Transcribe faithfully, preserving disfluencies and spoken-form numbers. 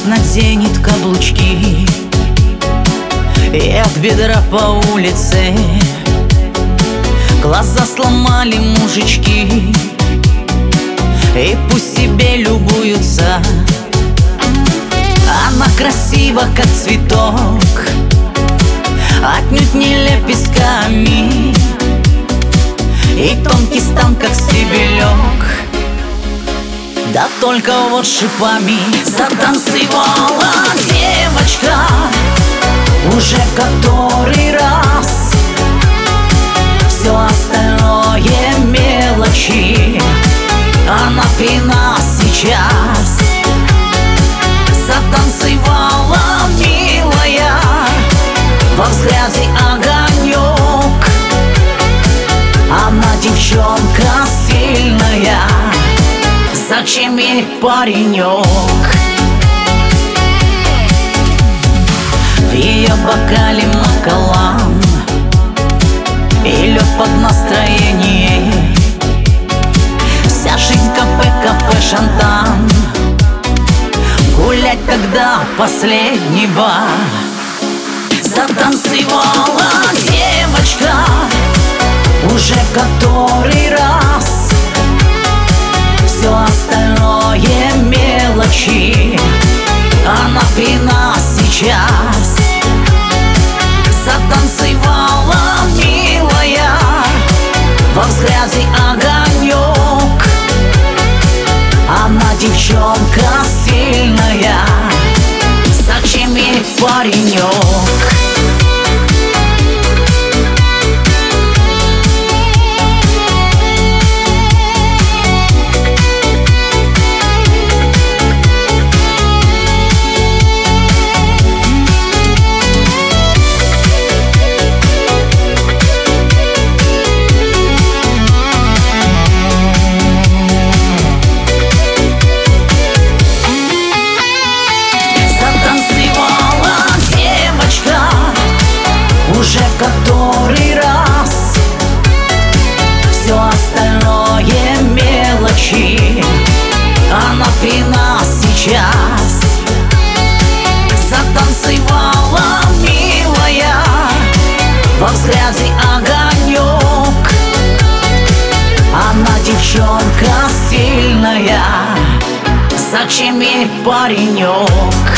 наденет каблучки и от бедра по улице. Глаза сломали мужички, и пусть себе любуются. Она красива, как цветок, отнюдь не лепестками, и тонкий стан, как стебелек, да только вот шипами. Затанцевала девочка уже в который раз. Все остальное мелочи, она при нас сейчас. Затанцевала, милая, во взгляде огонек. Она девчонка сильная, зачем ей паренек? В ее бокале макалан и лед под настроение. Вся жизнь кафе, кафе, шантан, гулять когда последнего. Затанцевала девочка уже в который раз. Все остальное мелочи, она при нас сейчас. Затанцевала, милая, во взгляде огонек. Она девчонка сильная, зачем ей паренек? Уже в который раз. Все остальное мелочи, она при нас сейчас. Затанцевала, милая, во взгляде огонек. Она девчонка сильная, зачем ей паренек?